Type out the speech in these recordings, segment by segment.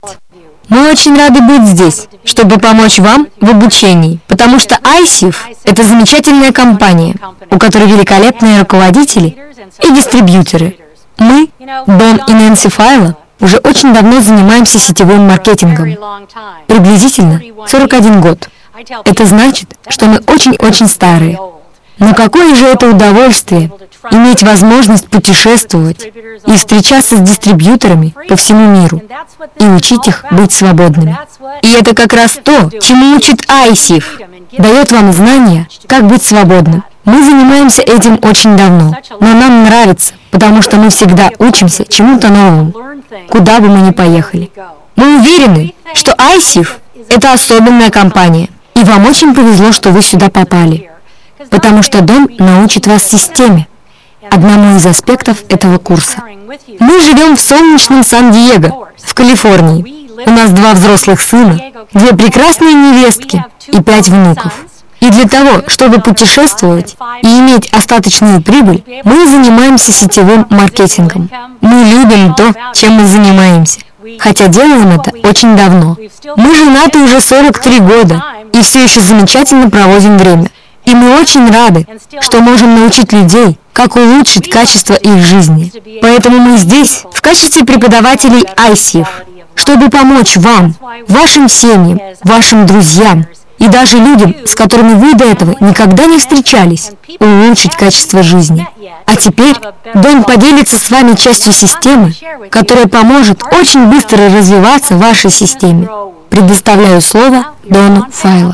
Мы очень рады быть здесь, чтобы помочь вам в обучении, потому что ICIF — это замечательная компания, у которой великолепные руководители и дистрибьюторы. Мы, Дон и Нэнси Файла, уже очень давно занимаемся сетевым маркетингом. Приблизительно 41 год. Это значит, что мы очень-очень старые. Но какое же это удовольствие иметь возможность путешествовать и встречаться с дистрибьюторами по всему миру и учить их быть свободными. И это как раз то, чему учит ICIF, дает вам знания, как быть свободным. Мы занимаемся этим очень давно, но нам нравится, потому что мы всегда учимся чему-то новому, куда бы мы ни поехали. Мы уверены, что ICIF — это особенная компания, и вам очень повезло, что вы сюда попали, потому что Дон научит вас системе, одному из аспектов этого курса. Мы живем в солнечном Сан-Диего, в Калифорнии. У нас 2 взрослых сына, 2 прекрасные невестки и 5 внуков. И для того, чтобы путешествовать и иметь остаточную прибыль, мы занимаемся сетевым маркетингом. Мы любим то, чем мы занимаемся, хотя делаем это очень давно. Мы женаты уже 43 года и все еще замечательно проводим время. И мы очень рады, что можем научить людей, как улучшить качество их жизни. Поэтому мы здесь в качестве преподавателей ICIF, чтобы помочь вам, вашим семьям, вашим друзьям и даже людям, с которыми вы до этого никогда не встречались, улучшить качество жизни. А теперь Дон поделится с вами частью системы, которая поможет очень быстро развиваться вашей системе. Предоставляю слово Дону Файла.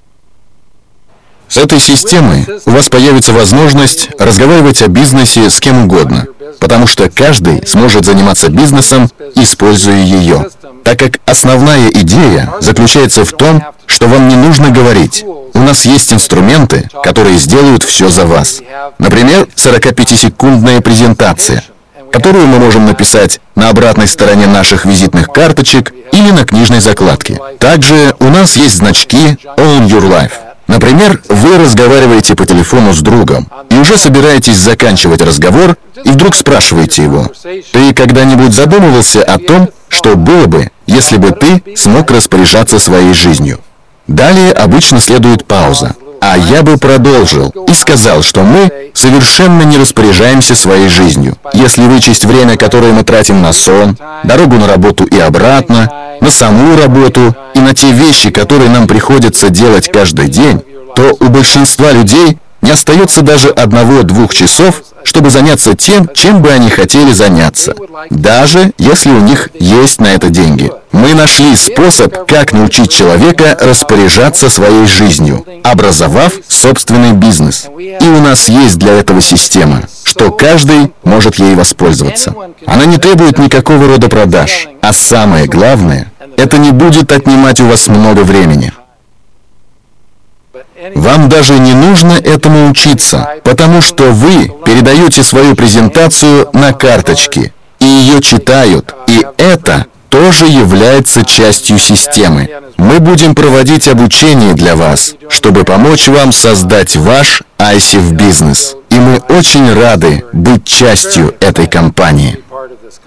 С этой системой у вас появится возможность разговаривать о бизнесе с кем угодно, потому что каждый сможет заниматься бизнесом, используя ее. Так как основная идея заключается в том, что вам не нужно говорить. У нас есть инструменты, которые сделают все за вас. Например, 45-секундная презентация, которую мы можем написать на обратной стороне наших визитных карточек или на книжной закладке. Также у нас есть значки Own Your Life. Например, вы разговариваете по телефону с другом и уже собираетесь заканчивать разговор, и вдруг спрашиваете его: «Ты когда-нибудь задумывался о том, что было бы, если бы ты смог распоряжаться своей жизнью?» Далее обычно следует пауза. А я бы продолжил и сказал, что мы совершенно не распоряжаемся своей жизнью. Если вычесть время, которое мы тратим на сон, дорогу на работу и обратно, на саму работу и на те вещи, которые нам приходится делать каждый день, то у большинства людей не остается даже 1-2 часов, чтобы заняться тем, чем бы они хотели заняться, даже если у них есть на это деньги. Мы нашли способ, как научить человека распоряжаться своей жизнью, образовав собственный бизнес. И у нас есть для этого система, что каждый может ей воспользоваться. Она не требует никакого рода продаж, а самое главное, это не будет отнимать у вас много времени. Вам даже не нужно этому учиться, потому что вы передаете свою презентацию на карточки, и ее читают, и это тоже является частью системы. Мы будем проводить обучение для вас, чтобы помочь вам создать ваш ICIF бизнес. И мы очень рады быть частью этой компании.